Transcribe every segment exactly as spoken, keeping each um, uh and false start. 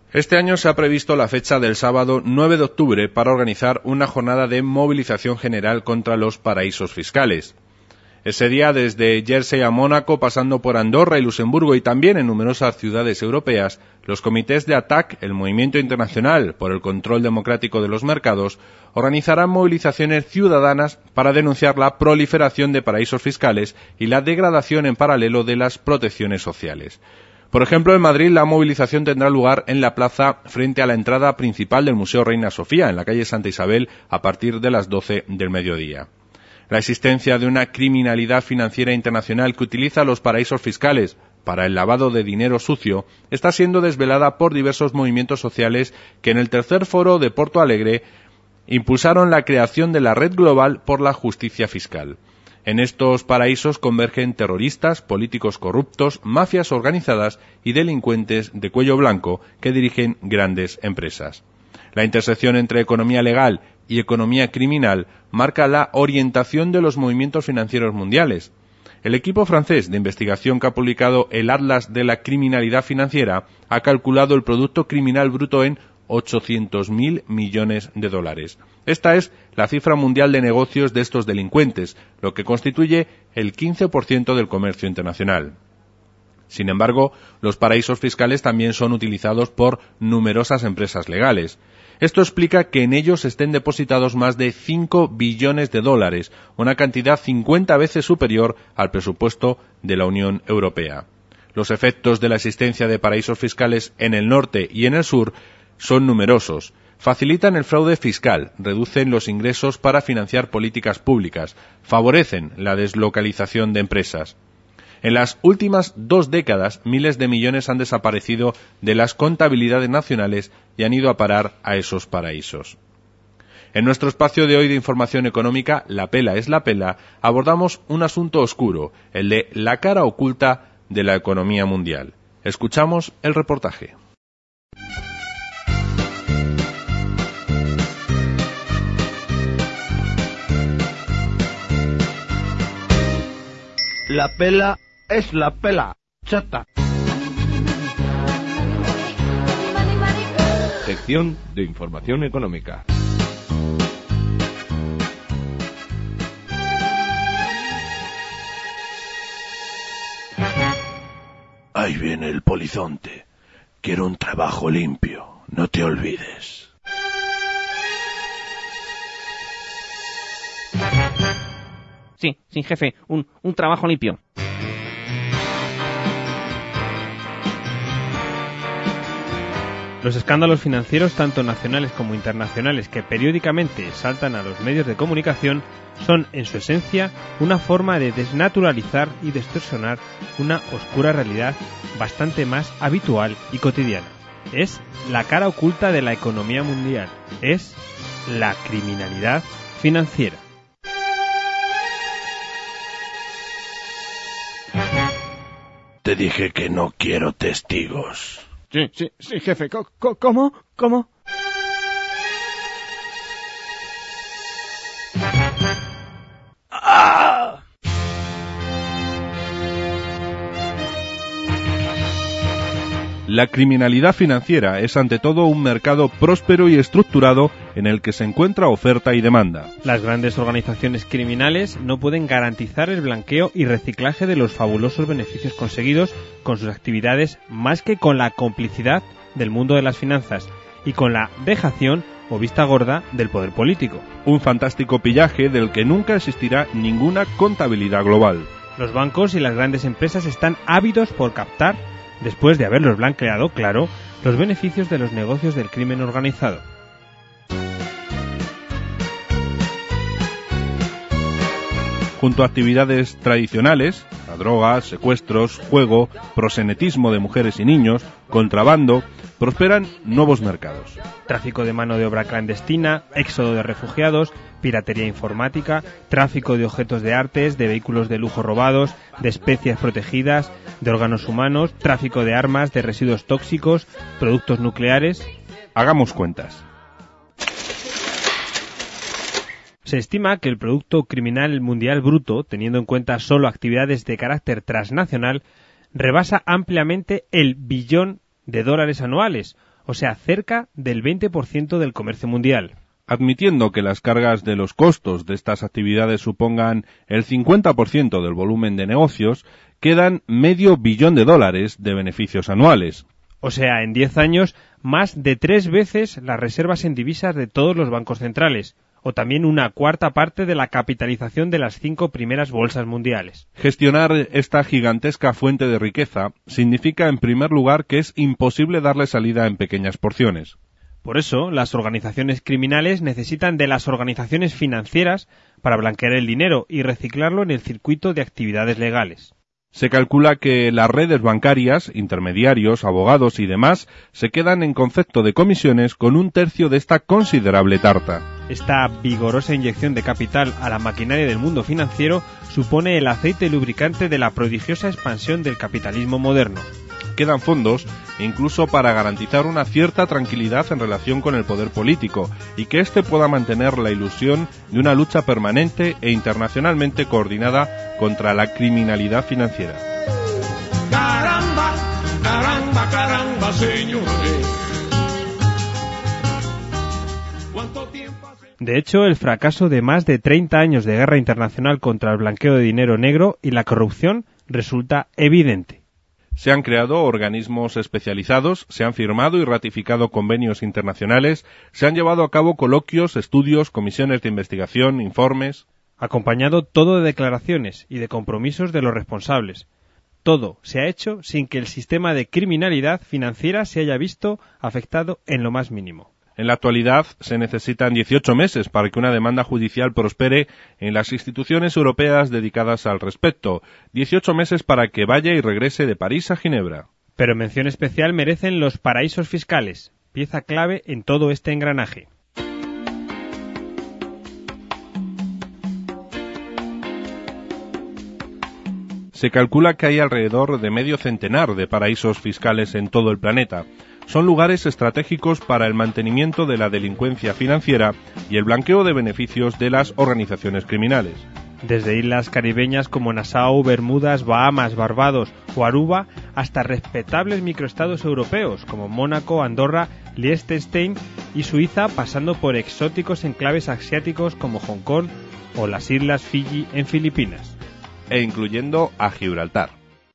Este año se ha previsto la fecha del sábado nueve de octubre para organizar una jornada de movilización general contra los paraísos fiscales. Ese día, desde Jersey a Mónaco, pasando por Andorra y Luxemburgo y también en numerosas ciudades europeas, los comités de A T A C, el Movimiento Internacional por el Control Democrático de los Mercados, organizarán movilizaciones ciudadanas para denunciar la proliferación de paraísos fiscales y la degradación en paralelo de las protecciones sociales. Por ejemplo, en Madrid la movilización tendrá lugar en la plaza frente a la entrada principal del Museo Reina Sofía, en la calle Santa Isabel, a partir de las doce del mediodía. La existencia de una criminalidad financiera internacional que utiliza los paraísos fiscales para el lavado de dinero sucio está siendo desvelada por diversos movimientos sociales que en el tercer foro de Porto Alegre impulsaron la creación de la Red Global por la Justicia Fiscal. En estos paraísos convergen terroristas, políticos corruptos, mafias organizadas y delincuentes de cuello blanco que dirigen grandes empresas. La intersección entre economía legal y economía criminal marca la orientación de los movimientos financieros mundiales. El equipo francés de investigación que ha publicado el Atlas de la Criminalidad Financiera ha calculado el producto criminal bruto en ochocientos mil millones de dólares. Esta es la cifra mundial de negocios de estos delincuentes, lo que constituye el quince por ciento del comercio internacional. Sin embargo, los paraísos fiscales también son utilizados por numerosas empresas legales. Esto explica que en ellos estén depositados más de cinco billones de dólares, una cantidad cincuenta veces superior al presupuesto de la Unión Europea. Los efectos de la existencia de paraísos fiscales en el norte y en el sur son numerosos. Facilitan el fraude fiscal, reducen los ingresos para financiar políticas públicas, favorecen la deslocalización de empresas. En las últimas dos décadas, miles de millones han desaparecido de las contabilidades nacionales y han ido a parar a esos paraísos. En nuestro espacio de hoy de información económica, La Pela es la Pela, abordamos un asunto oscuro, el de la cara oculta de la economía mundial. Escuchamos el reportaje. La pela es la pela, chata. Sección de información económica. Ahí viene el polizonte. Quiero un trabajo limpio, no te olvides. Sí, sí, jefe, un, un trabajo limpio. Los escándalos financieros, tanto nacionales como internacionales, que periódicamente saltan a los medios de comunicación, son, en su esencia, una forma de desnaturalizar y distorsionar una oscura realidad bastante más habitual y cotidiana. Es la cara oculta de la economía mundial. Es la criminalidad financiera. Te dije que no quiero testigos. Sí, sí, sí, jefe. ¿Cómo? ¿Cómo? ¡Ah! La criminalidad financiera es ante todo un mercado próspero y estructurado en el que se encuentra oferta y demanda. Las grandes organizaciones criminales no pueden garantizar el blanqueo y reciclaje de los fabulosos beneficios conseguidos con sus actividades más que con la complicidad del mundo de las finanzas y con la dejación o vista gorda del poder político. Un fantástico pillaje del que nunca existirá ninguna contabilidad global. Los bancos y las grandes empresas están ávidos por captar, después de haberlos blanqueado, claro, los beneficios de los negocios del crimen organizado. Junto a actividades tradicionales, a drogas, secuestros, juego, proxenetismo de mujeres y niños, contrabando, prosperan nuevos mercados. Tráfico de mano de obra clandestina, éxodo de refugiados, piratería informática, tráfico de objetos de artes, de vehículos de lujo robados, de especies protegidas, de órganos humanos, tráfico de armas, de residuos tóxicos, productos nucleares. Hagamos cuentas. Se estima que el Producto Criminal Mundial Bruto, teniendo en cuenta solo actividades de carácter transnacional, rebasa ampliamente el billón de dólares anuales, o sea, cerca del veinte por ciento del comercio mundial. Admitiendo que las cargas de los costos de estas actividades supongan el cincuenta por ciento del volumen de negocios, quedan medio billón de dólares de beneficios anuales. O sea, en diez años, más de tres veces las reservas en divisas de todos los bancos centrales, o también una cuarta parte de la capitalización de las cinco primeras bolsas mundiales. Gestionar esta gigantesca fuente de riqueza significa, en primer lugar, que es imposible darle salida en pequeñas porciones. Por eso, las organizaciones criminales necesitan de las organizaciones financieras para blanquear el dinero y reciclarlo en el circuito de actividades legales. Se calcula que las redes bancarias, intermediarios, abogados y demás se quedan en concepto de comisiones con un tercio de esta considerable tarta. Esta vigorosa inyección de capital a la maquinaria del mundo financiero supone el aceite lubricante de la prodigiosa expansión del capitalismo moderno. Quedan fondos incluso para garantizar una cierta tranquilidad en relación con el poder político y que éste pueda mantener la ilusión de una lucha permanente e internacionalmente coordinada contra la criminalidad financiera. Caramba, caramba, caramba, señores. ¿Cuánto tiempo hace? De hecho, el fracaso de más de treinta años de guerra internacional contra el blanqueo de dinero negro y la corrupción resulta evidente. Se han creado organismos especializados, se han firmado y ratificado convenios internacionales, se han llevado a cabo coloquios, estudios, comisiones de investigación, informes. Acompañado todo de declaraciones y de compromisos de los responsables. Todo se ha hecho sin que el sistema de criminalidad financiera se haya visto afectado en lo más mínimo. En la actualidad se necesitan dieciocho meses para que una demanda judicial prospere en las instituciones europeas dedicadas al respecto. dieciocho meses para que vaya y regrese de París a Ginebra. Pero mención especial merecen los paraísos fiscales, pieza clave en todo este engranaje. Se calcula que hay alrededor de medio centenar de paraísos fiscales en todo el planeta. Son lugares estratégicos para el mantenimiento de la delincuencia financiera y el blanqueo de beneficios de las organizaciones criminales. Desde islas caribeñas como Nassau, Bermudas, Bahamas, Barbados o Aruba, hasta respetables microestados europeos como Mónaco, Andorra, Liechtenstein y Suiza, pasando por exóticos enclaves asiáticos como Hong Kong o las islas Fiji en Filipinas. E incluyendo a Gibraltar.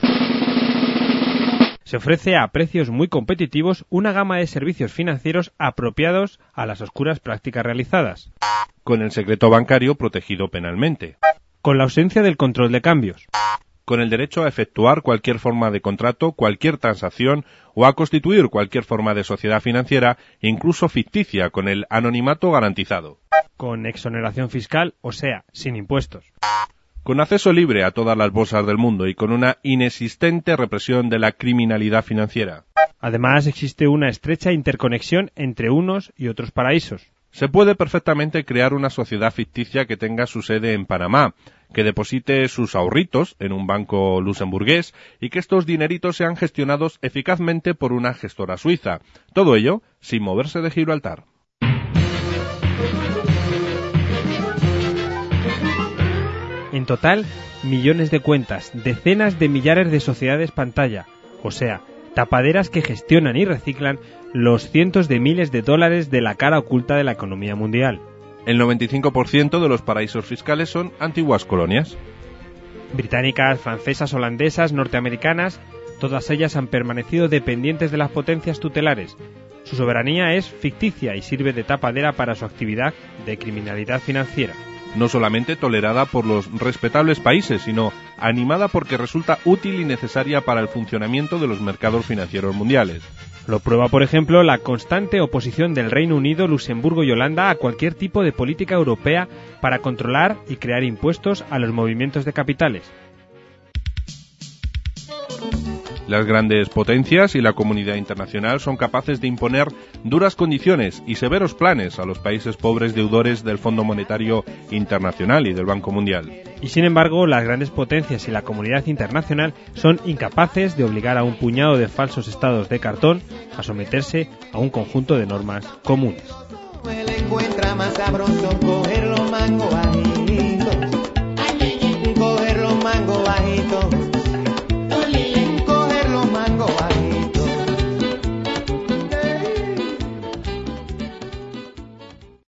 Se ofrece a precios muy competitivos una gama de servicios financieros apropiados a las oscuras prácticas realizadas. Con el secreto bancario protegido penalmente. Con la ausencia del control de cambios. Con el derecho a efectuar cualquier forma de contrato, cualquier transacción o a constituir cualquier forma de sociedad financiera, incluso ficticia, con el anonimato garantizado. Con exoneración fiscal, o sea, sin impuestos. Con acceso libre a todas las bolsas del mundo y con una inexistente represión de la criminalidad financiera. Además, existe una estrecha interconexión entre unos y otros paraísos. Se puede perfectamente crear una sociedad ficticia que tenga su sede en Panamá, que deposite sus ahorritos en un banco luxemburgués y que estos dineritos sean gestionados eficazmente por una gestora suiza. Todo ello sin moverse de Gibraltar. En total, millones de cuentas, decenas de millares de sociedades pantalla, o sea, tapaderas que gestionan y reciclan los cientos de miles de dólares de la cara oculta de la economía mundial. El noventa y cinco por ciento de los paraísos fiscales son antiguas colonias. Británicas, francesas, holandesas, norteamericanas, todas ellas han permanecido dependientes de las potencias tutelares. Su soberanía es ficticia y sirve de tapadera para su actividad de criminalidad financiera. No solamente tolerada por los respetables países, sino animada porque resulta útil y necesaria para el funcionamiento de los mercados financieros mundiales. Lo prueba, por ejemplo, la constante oposición del Reino Unido, Luxemburgo y Holanda a cualquier tipo de política europea para controlar y crear impuestos a los movimientos de capitales. Las grandes potencias y la comunidad internacional son capaces de imponer duras condiciones y severos planes a los países pobres deudores del Fondo Monetario Internacional y del Banco Mundial. Y sin embargo, las grandes potencias y la comunidad internacional son incapaces de obligar a un puñado de falsos estados de cartón a someterse a un conjunto de normas comunes. Encuentra más sabroso coger los mangos ahí.